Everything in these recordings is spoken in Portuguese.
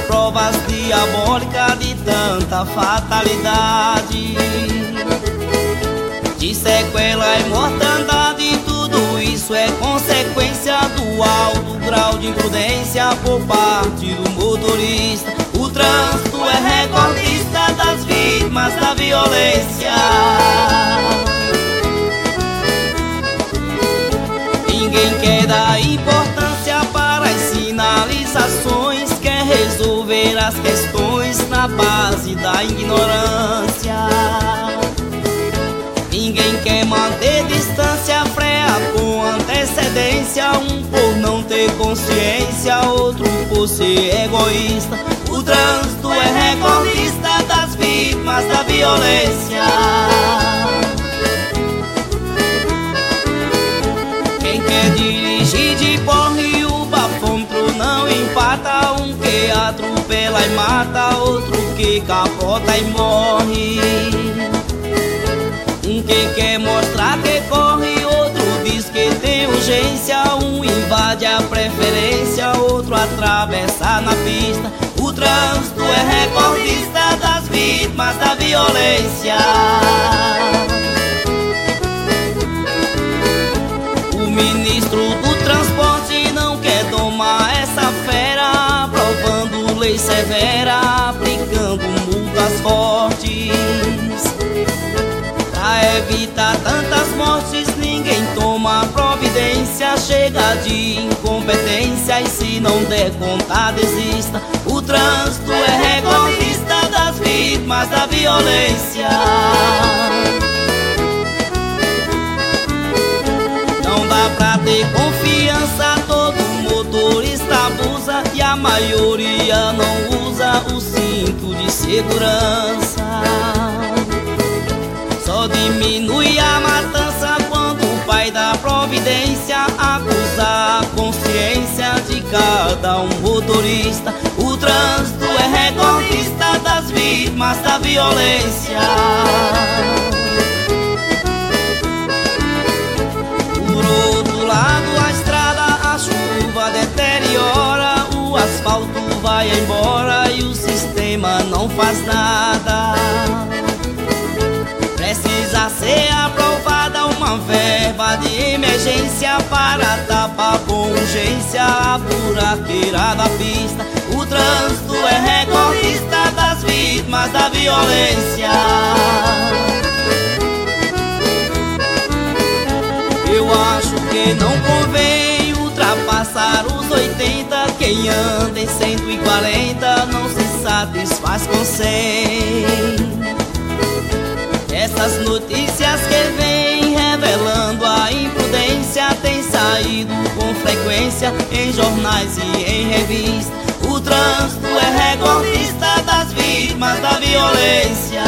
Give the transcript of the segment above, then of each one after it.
provas diabólicas de tanta fatalidade, de sequela e mortandade. Tudo isso é consequência do alto grau de imprudência por parte do motorista. O trânsito é recordista das vítimas da violência. Ninguém quer dar importância para as sinalizações, quer resolver as questões na base da ignorância. Ninguém quer manter distância, freia com antecedência, um por não ter consciência, outro por ser egoísta. O trânsito é recordista das vítimas da violência. Quem quer dirigir de porre, o bafômetro não empata, um que atropela e mata, outro que capota e morre. Um que quer mostrar que corre, outro diz que tem urgência, um invade a preferência, outro atravessa na pista. O trânsito é recordista das vítimas da violência. O ministro do transporte não quer domar essa fera, aprovando lei severa, aplicando multas fortes. Pra evitar tantas mortes, ninguém toma providência, chega de incompetência e se não der conta desista. O trânsito é recordista das vítimas da violência. Não dá pra ter confiança, todo motorista abusa e a maioria não usa o cinto de segurança. Só diminui a matança quando o pai da providência acusa a consciência de cada um motorista. O trânsito é recordista das vítimas da violência. Por outro lado, a estrada, a chuva deteriora, o asfalto vai embora e o sistema não faz nada. Precisa ser aprovada uma verba de emergência para tapar com urgência a buraqueira da pista. O trânsito é recordista das vítimas da violência. Eu acho que não convém ultrapassar os 80. Quem anda em 140 não se satisfaz com 100. Essas notícias que vêm revelando a imprudência têm saído com frequência em jornais e em revistas. O trânsito é recordista das vítimas da violência.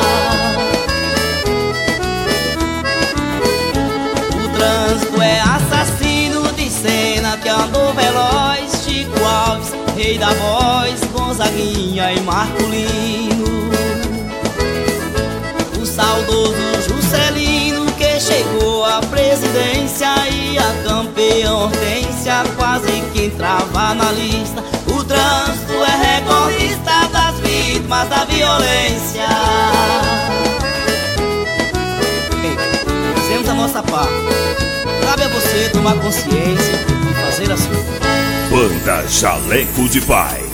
O trânsito é assassino de cena que andou veloz, Chico Alves, rei da voz, Gonzaguinha e Marcolino. Saudoso Juscelino que chegou à presidência e a campeã Hortência quase que entrava na lista. O trânsito é recordista das vítimas da violência. Fizemos a nossa parte, cabe a você tomar consciência e fazer a sua. Banda Jaleco de Pai.